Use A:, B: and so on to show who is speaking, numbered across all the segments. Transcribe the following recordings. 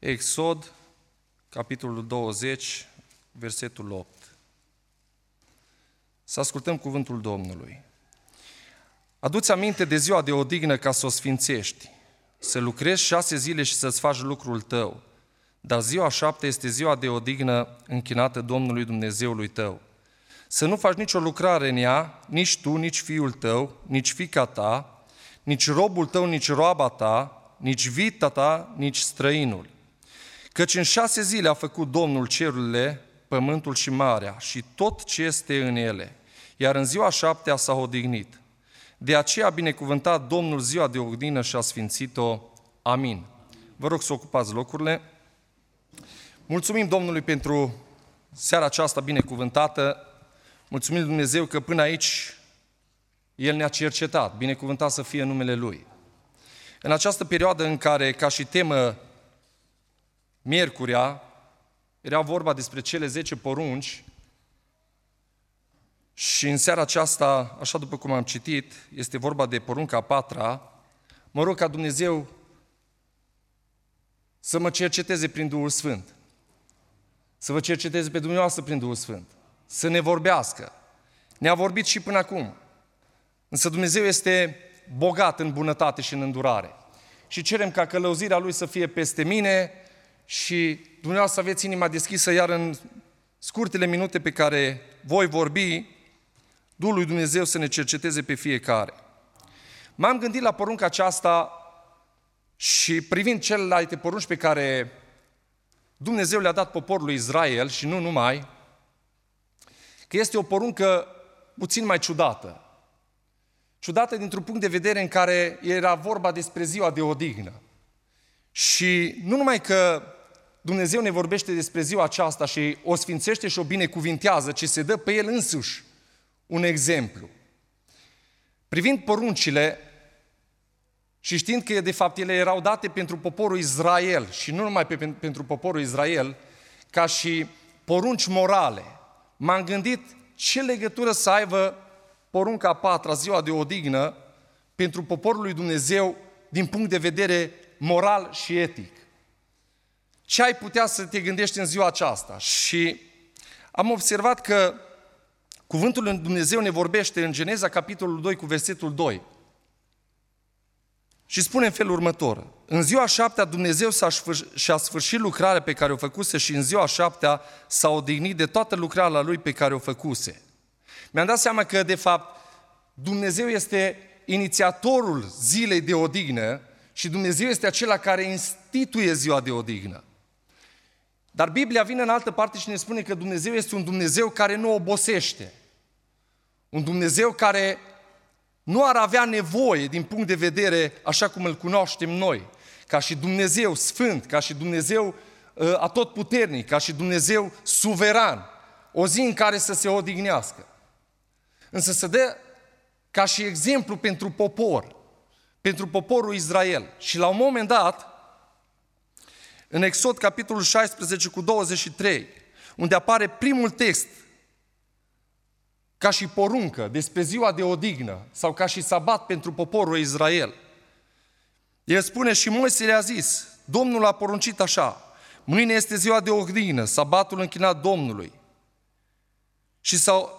A: Exod, capitolul 20, versetul 8. Să ascultăm cuvântul Domnului. Adu-ți aminte de ziua de odihnă ca să o sfințești, să lucrezi 6 zile și să-ți faci lucrul tău, dar ziua 7 este ziua de odihnă închinată Domnului Dumnezeului tău. Să nu faci nicio lucrare în ea, nici tu, nici fiul tău, nici fiica ta, nici robul tău, nici roaba ta, nici vita ta, nici străinul. Căci în 6 zile a făcut Domnul cerurile, pământul și marea și tot ce este în ele, iar în ziua 7 s-a odihnit. De aceea a binecuvântat Domnul ziua de odihnă și a sfințit-o. Amin. Vă rog să ocupați locurile. Mulțumim Domnului pentru seara aceasta binecuvântată. Mulțumim lui Dumnezeu că până aici El ne-a cercetat. Binecuvântat să fie numele Lui. În această perioadă în care, ca și temă, miercurea, era vorba despre cele 10 porunci și în seara aceasta, așa după cum am citit, este vorba de porunca a 4-a. Mă rog ca Dumnezeu să mă cerceteze prin Duhul Sfânt, să vă cerceteze pe dumneavoastră prin Duhul Sfânt, să ne vorbească. Ne-a vorbit și până acum, însă Dumnezeu este bogat în bunătate și în îndurare. Și cerem ca călăuzirea Lui să fie peste mine și dumneavoastră aveți inima deschisă, iar în scurtele minute pe care voi vorbi, Duhul lui Dumnezeu să ne cerceteze pe fiecare. M-am gândit la porunca aceasta și privind celelalte porunci pe care Dumnezeu le-a dat poporului Israel și nu numai, că este o poruncă puțin mai ciudată. Ciudată dintr-un punct de vedere în care era vorba despre ziua de odihnă. Și nu numai că Dumnezeu ne vorbește despre ziua aceasta și o sfințește și o binecuvintează, ci se dă pe El însuși un exemplu. Privind poruncile și știind că de fapt ele erau date pentru poporul Israel și nu numai pentru poporul Israel, ca și porunci morale, m-am gândit ce legătură să aibă porunca a 4-a, ziua de odihnă, pentru poporul lui Dumnezeu din punct de vedere moral și etic. Ce ai putea să te gândești în ziua aceasta? Și am observat că cuvântul lui Dumnezeu ne vorbește în Geneza, capitolul 2, cu versetul 2. Și spune în felul următor: în ziua 7-a Dumnezeu și-a sfârșit lucrarea pe care o făcuse și în ziua 7-a s-a odihnit de toată lucrarea Lui pe care o făcuse. Mi-am dat seama că, de fapt, Dumnezeu este inițiatorul zilei de odihnă și Dumnezeu este acela care instituie ziua de odihnă. Dar Biblia vine în altă parte și ne spune că Dumnezeu este un Dumnezeu care nu obosește. Un Dumnezeu care nu ar avea nevoie din punct de vedere așa cum îl cunoaștem noi, ca și Dumnezeu sfânt, ca și Dumnezeu atotputernic, ca și Dumnezeu suveran, o zi în care să se odihnească. Însă se dă ca și exemplu pentru poporul Israel. Și la un moment dat, în Exod, capitolul 16 cu 23, unde apare primul text ca și poruncă despre ziua de odihnă sau ca și sabat pentru poporul Israel, el spune: și Moise le-a zis, Domnul a poruncit așa: mâine este ziua de odihnă, sabatul închinat Domnului. Și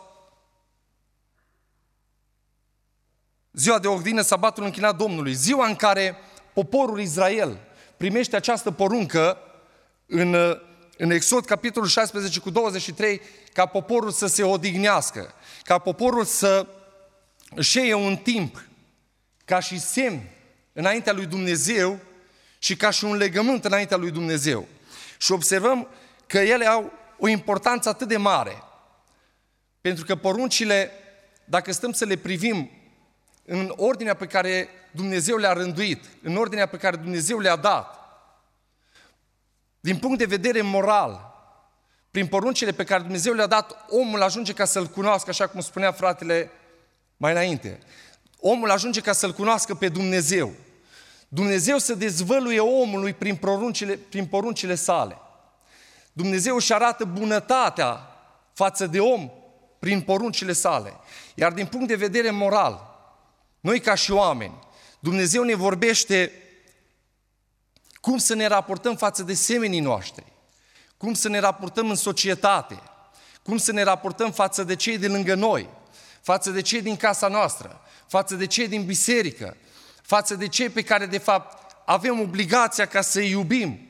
A: ziua de odihnă, sabatul închinat Domnului, ziua în care poporul Israel primește această poruncă în Exod, capitolul 16 cu 23, ca poporul să se odihnească, ca poporul să își iei un timp ca și semn înaintea lui Dumnezeu și ca și un legământ înaintea lui Dumnezeu. Și observăm că ele au o importanță atât de mare, pentru că poruncile, dacă stăm să le privim în ordinea pe care Dumnezeu le-a rânduit, în ordinea pe care Dumnezeu le-a dat, din punct de vedere moral, prin poruncile pe care Dumnezeu le-a dat, omul ajunge ca să-L cunoască, așa cum spunea fratele mai înainte. Omul ajunge ca să-L cunoască pe Dumnezeu. Dumnezeu se dezvăluie omului prin poruncile sale. Dumnezeu își arată bunătatea față de om prin poruncile sale. Iar din punct de vedere moral, noi ca și oameni, Dumnezeu ne vorbește cum să ne raportăm față de semenii noștri, cum să ne raportăm în societate, cum să ne raportăm față de cei de lângă noi, față de cei din casa noastră, față de cei din biserică, față de cei pe care de fapt avem obligația ca să-i iubim,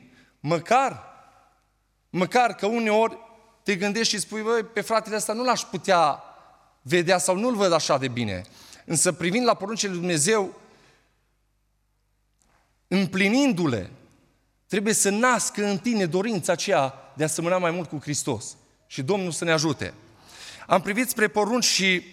A: măcar că uneori te gândești și spui, băi, pe fratele ăsta nu l-aș putea vedea sau nu-l văd așa de bine. Însă privind la poruncile lui Dumnezeu, împlinindu-le, trebuie să nască în tine dorința aceea de a semăna mai mult cu Hristos. Și Domnul să ne ajute. Am privit spre porunci și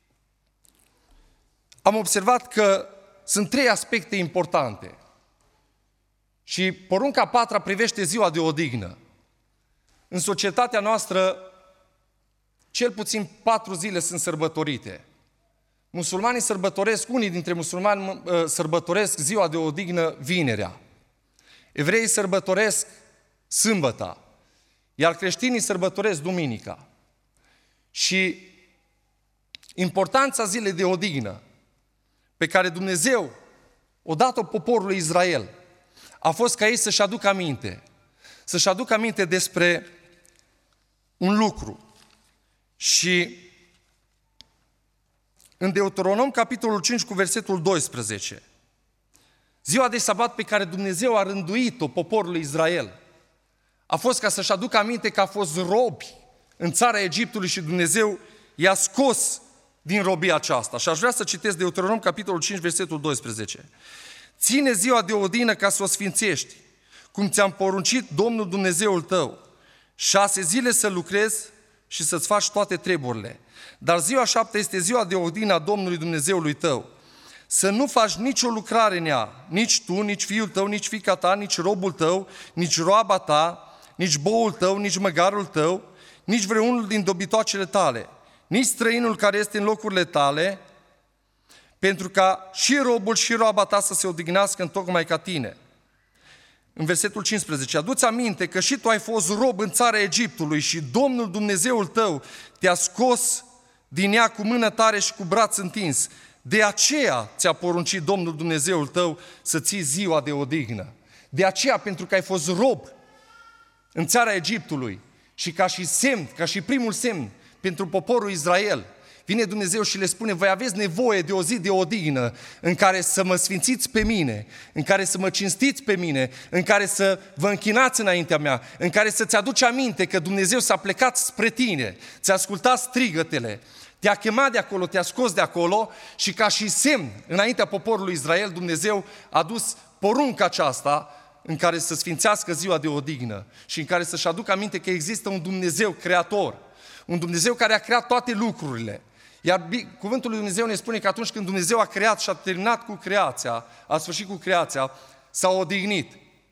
A: am observat că sunt 3 aspecte importante. Și porunca 4 privește ziua de odihnă. În societatea noastră, cel puțin 4 zile sunt sărbătorite. Musulmanii sărbătoresc, unii dintre musulmani sărbătoresc ziua de odihnă vinerea. Evreii sărbătoresc sâmbăta, iar creștinii sărbătoresc duminica. Și importanța zilei de odihnă pe care Dumnezeu o dat-o poporului Israel a fost ca ei să-și aducă aminte. Să-și aducă aminte despre un lucru. Și în Deuteronom, capitolul 5, cu versetul 12, ziua de sabat pe care Dumnezeu a rânduit-o poporului Israel a fost ca să-și aducă aminte că a fost robi în țara Egiptului și Dumnezeu i-a scos din robia aceasta. Și aș vrea să citesc Deuteronom, capitolul 5, versetul 12. Ține ziua de odihnă ca să o sfințești, cum ți-am poruncit Domnul Dumnezeul tău. 6 zile să lucrezi și să-ți faci toate treburile. Dar ziua 7 este ziua de odihnă a Domnului Dumnezeului tău. Să nu faci nicio lucrare în ea, nici tu, nici fiul tău, nici fiica ta, nici robul tău, nici roaba ta, nici boul tău, nici măgarul tău, nici vreunul din dobitoacele tale, nici străinul care este în locurile tale, pentru ca și robul și roaba ta să se odihnească întocmai ca tine. În versetul 15, adu-ți aminte că și tu ai fost rob în țara Egiptului și Domnul Dumnezeul tău te-a scos din ea cu mână tare și cu braț întins. De aceea ți-a poruncit Domnul Dumnezeul tău să ții ziua de odihnă. De aceea, pentru că ai fost rob în țara Egiptului și ca și semn, ca și primul semn pentru poporul Israel, vine Dumnezeu și le spune, voi aveți nevoie de o zi de odihnă în care să mă sfințiți pe mine, în care să mă cinstiți pe mine, în care să vă închinați înaintea mea, în care să-ți aduci aminte că Dumnezeu s-a plecat spre tine, ți-a ascultat strigătele, te-a chemat de acolo, te-a scos de acolo și ca și semn înaintea poporului Israel, Dumnezeu a dus porunca aceasta în care să sfințească ziua de odihnă și în care să-și aducă aminte că există un Dumnezeu creator, un Dumnezeu care a creat toate lucrurile. Iar cuvântul lui Dumnezeu ne spune că atunci când Dumnezeu a creat și a terminat cu creația, a sfârșit cu creația, s-a odihnit.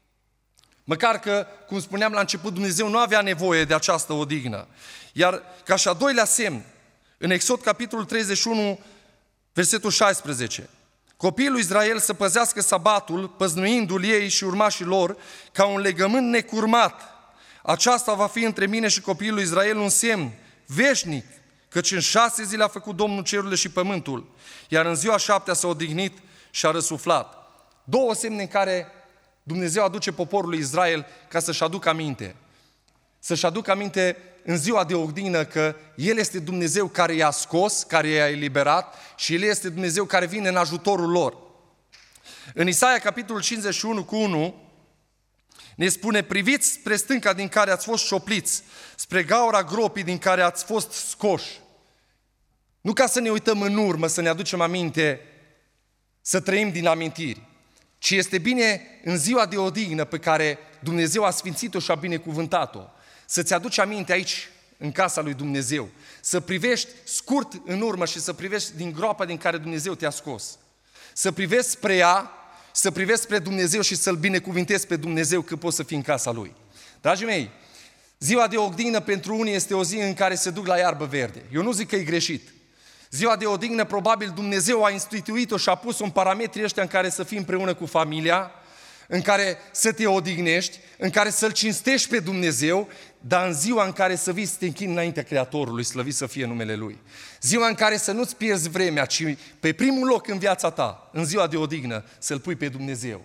A: Măcar că, cum spuneam la început, Dumnezeu nu avea nevoie de această odihnă. Iar ca și a doilea semn, în Exod, capitolul 31, versetul 16, copiii lui Israel să păzească sabatul, păznuindu-l ei și urmașii lor, ca un legământ necurmat. Aceasta va fi între mine și copiii lui Israel un semn veșnic, căci în 6 zile a făcut Domnul cerurile și pământul, iar în ziua 7 s-a odihnit și a răsuflat. 2 semne în care Dumnezeu aduce poporului Israel ca să-și aducă aminte. Să-și aducă aminte în ziua de odihnă că El este Dumnezeu care i-a scos, care i-a eliberat și El este Dumnezeu care vine în ajutorul lor. În Isaia, capitolul 51, cu 1, ne spune, priviți spre stânca din care ați fost șopliți, spre gaura gropii din care ați fost scoși. Nu ca să ne uităm în urmă, să ne aducem aminte, să trăim din amintiri, ci este bine în ziua de odihnă pe care Dumnezeu a sfințit-o și a binecuvântat-o, să-ți aduci aminte aici, în casa lui Dumnezeu, să privești scurt în urmă și să privești din groapa din care Dumnezeu te-a scos. Să privești spre ea, să privești spre Dumnezeu și să-L binecuvintezi pe Dumnezeu că poți să fii în casa Lui. Dragii mei, ziua de odihnă pentru unii este o zi în care se duc la iarbă verde. Eu nu zic că e greșit. Ziua de odihnă probabil Dumnezeu a instituit-o și a pus-o în parametrii ăștia în care să fii împreună cu familia, în care să te odihnești, în care să-L cinstești pe Dumnezeu, dar în ziua în care să vii să te închini înaintea Creatorului, slăvit să fie numele Lui. Ziua în care să nu-ți pierzi vremea, ci pe primul loc în viața ta, în ziua de odihnă, să-L pui pe Dumnezeu.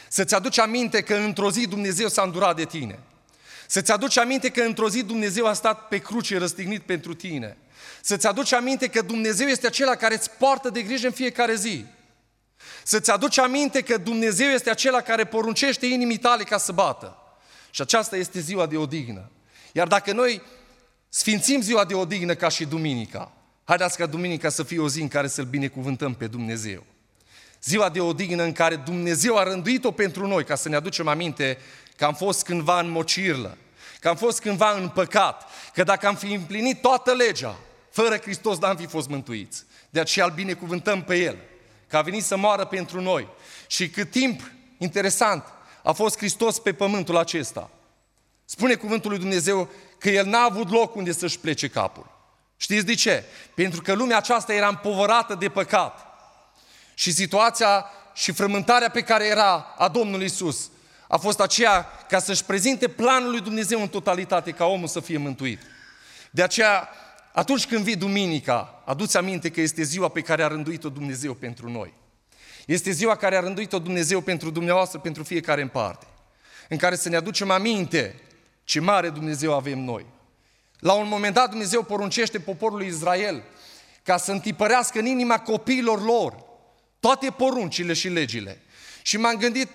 A: Să-ți aduci aminte că într-o zi Dumnezeu s-a îndurat de tine. Să-ți aduci aminte că într-o zi Dumnezeu a stat pe cruce răstignit pentru tine. Să-ți aduci aminte că Dumnezeu este acela care îți poartă de grijă în fiecare zi. Să-ți aduci aminte că Dumnezeu este acela care poruncește inimii tale ca să bată. Și aceasta este ziua de odihnă. Iar dacă noi sfințim ziua de odihnă ca și duminica, haideți ca duminica să fie o zi în care să-L binecuvântăm pe Dumnezeu. Ziua de odihnă în care Dumnezeu a rânduit-o pentru noi, ca să ne aducem aminte că am fost cândva în mocirlă, că am fost cândva în păcat, că dacă am fi împlinit toată legea, fără Hristos n-am fi fost mântuiți. De aceea îl binecuvântăm pe El, că a venit să moară pentru noi. Și cât timp, interesant, a fost Hristos pe pământul acesta. Spune cuvântul lui Dumnezeu că El n-a avut loc unde să-și plece capul. Știți de ce? Pentru că lumea aceasta era împovărată de păcat. Și situația și frământarea pe care era a Domnului Iisus a fost aceea ca să-și prezinte planul lui Dumnezeu în totalitate, ca omul să fie mântuit. De aceea, atunci când vii duminica, adu-ți aminte că este ziua pe care a rânduit-o Dumnezeu pentru noi. Este ziua care a rânduit-o Dumnezeu pentru dumneavoastră, pentru fiecare în parte. În care să ne aducem aminte ce mare Dumnezeu avem noi. La un moment dat Dumnezeu poruncește poporului Israel ca să întipărească în inima copiilor lor toate poruncile și legile. Și m-am gândit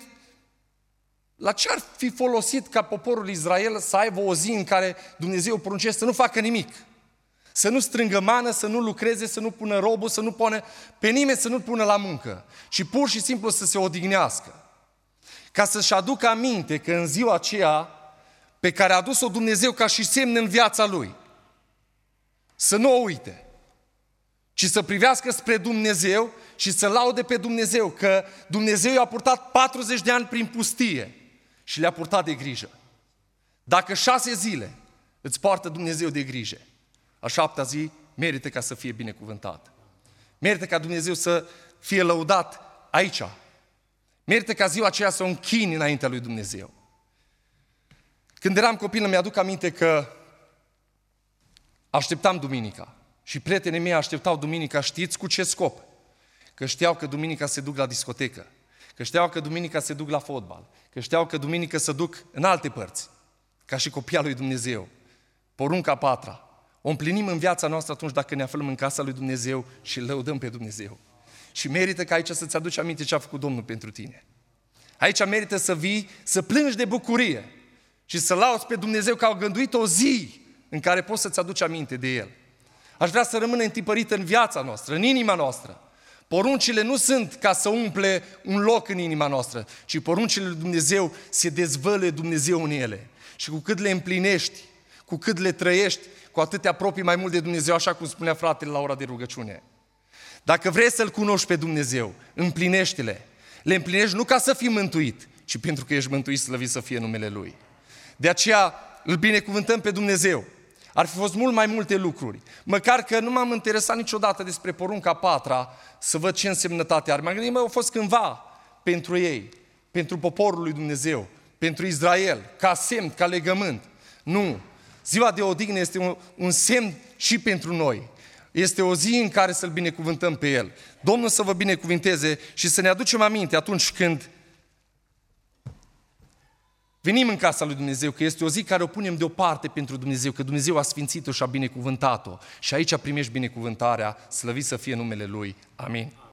A: la ce ar fi folosit ca poporul Israel să aibă o zi în care Dumnezeu poruncește să nu facă nimic. Să nu strângă mană, să nu lucreze, să nu pună robul, să nu pună pe nimeni, să nu pună la muncă. Și pur și simplu să se odihnească. Ca să-și aducă aminte că în ziua aceea pe care a adus-o Dumnezeu ca și semn în viața lui, să nu o uite, ci să privească spre Dumnezeu și să laude pe Dumnezeu că Dumnezeu i-a purtat 40 de ani prin pustie și le-a purtat de grijă. Dacă 6 zile îți poartă Dumnezeu de grijă, a 7-a zi merită ca să fie binecuvântat. Merită ca Dumnezeu să fie lăudat aici. Merită ca ziua aceea să o închini înaintea lui Dumnezeu. Când eram copil îmi aduc aminte că așteptam duminica. Și prietenii mei așteptau duminica, știți cu ce scop? Că știau că duminica se duc la discotecă, că știau că duminica se duc la fotbal, că știau că duminica se duc în alte părți, ca și copia lui Dumnezeu. Porunca 4-a. O împlinim în viața noastră atunci dacă ne aflăm în casa lui Dumnezeu și îl lăudăm pe Dumnezeu. Și merită ca aici să-ți aduci aminte ce a făcut Domnul pentru tine. Aici merită să vii, să plângi de bucurie și să lauzi pe Dumnezeu că a gânduit o zi în care poți să-ți aduci aminte de El. Aș vrea să rămână întipărită în viața noastră, în inima noastră. Poruncile nu sunt ca să umple un loc în inima noastră, ci poruncile lui Dumnezeu se dezvăluie Dumnezeu în ele. Și cu cât le împlinești, cu cât le trăiești, cu atât te apropii mai mult de Dumnezeu, așa cum spunea fratele la ora de rugăciune. Dacă vrei să-L cunoști pe Dumnezeu, împlinește-le. Le împlinești nu ca să fii mântuit, ci pentru că ești mântuit, slăvit să fie numele Lui. De aceea îl binecuvântăm pe Dumnezeu. Ar fi fost mult mai multe lucruri. Măcar că nu m-am interesat niciodată despre porunca 4-a să văd ce însemnătate are. M-am gândit, au fost cândva pentru ei, pentru poporul lui Dumnezeu, pentru Israel, ca semn, ca legământ. Nu. Ziua de odihnă este un semn și pentru noi. Este o zi în care să-L binecuvântăm pe El. Domnul să vă binecuvinteze și să ne aducem aminte atunci când venim în casa lui Dumnezeu, că este o zi care o punem deoparte pentru Dumnezeu, că Dumnezeu a sfințit-o și a binecuvântat-o. Și aici primești binecuvântarea, slăvit să fie numele Lui. Amin.